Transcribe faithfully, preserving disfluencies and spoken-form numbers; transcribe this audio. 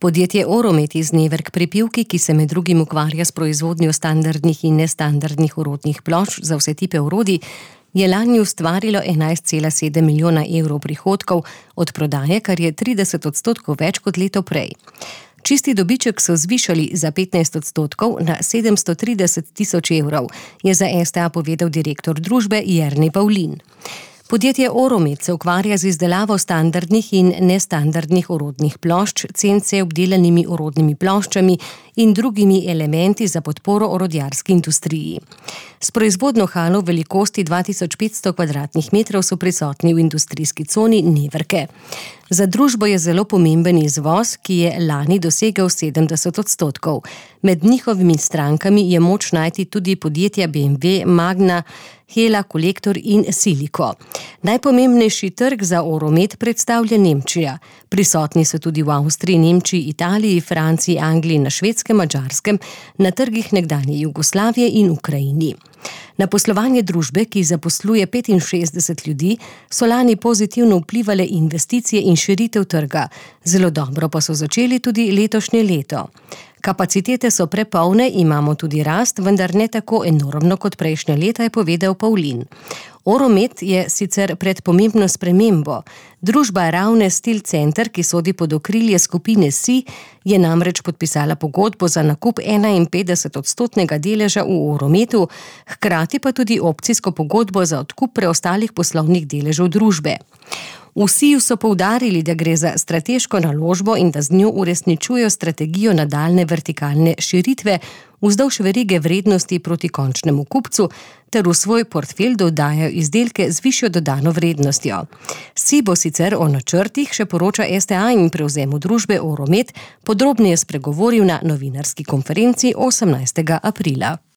Podjetje Oromet iz Neverk pri Pivki, ki se med drugim ukvarja s proizvodnjo standardnih in nestandardnih orodnih plošč za vse tipe orodij, je lani ustvarilo enajst cela sedem milijona evrov prihodkov od prodaje, kar je trideset odstotkov več kot leto prej. Čisti dobiček so zvišali za petnajst odstotkov na sedemsto trideset tisoč evrov, je za S T A povedal direktor družbe Jernej Pavlin. Podjetje Oromet se ukvarja z izdelavo standardnih in nestandardnih orodnih plošč, C N C obdelanimi orodnimi ploščami in drugimi elementi za podporo orodjarski industriji. S proizvodno halo v velikosti dva tisoč petsto kvadratnih metrov so prisotni v industrijski coni Neverke. Za družbo je zelo pomemben izvoz, ki je lani dosegel sedemdeset odstotkov. Med njihovimi strankami je moč najti tudi podjetja B M W, Magna, Hela, Kolektor in Siliko. Najpomembnejši trg za Oromet predstavlja Nemčija. Prisotni so tudi v Avstriji, Nemčiji, Italiji, Franciji, Angliji, na Švedskem, Madžarskem, na trgih nekdanje Jugoslavije in Ukrajini. Na poslovanje družbe, ki zaposluje petinšestdeset ljudi, so lani pozitivno vplivale investicije in širitev trga. Zelo dobro pa so začeli tudi letošnje leto. Kapacitete so prepolne, imamo tudi rast, vendar ne tako enormno kot prejšnja leta, je povedal Pavlin. Oromet je sicer pred pomembno spremembo. Družba Ravne Steel Center, ki sodi pod okrilje skupine S I, je namreč podpisala pogodbo za nakup enainpetdeset odstotnega deleža v Orometu, hkrati pa tudi opcijsko pogodbo za odkup preostalih poslovnih deležev družbe. V S I ju so poudarili, da gre za strateško naložbo in da z njo uresničujejo strategijo nadaljnje vertikalne širitve vzdolž verige vrednosti proti končnemu kupcu ter v svoj portfelj dodajajo izdelke z višjo dodano vrednostjo. S I bo sicer o načrtih, še poroča S T A, in prevzemu družbe Oromet podrobneje spregovoril na novinarski konferenci osemnajstega aprila.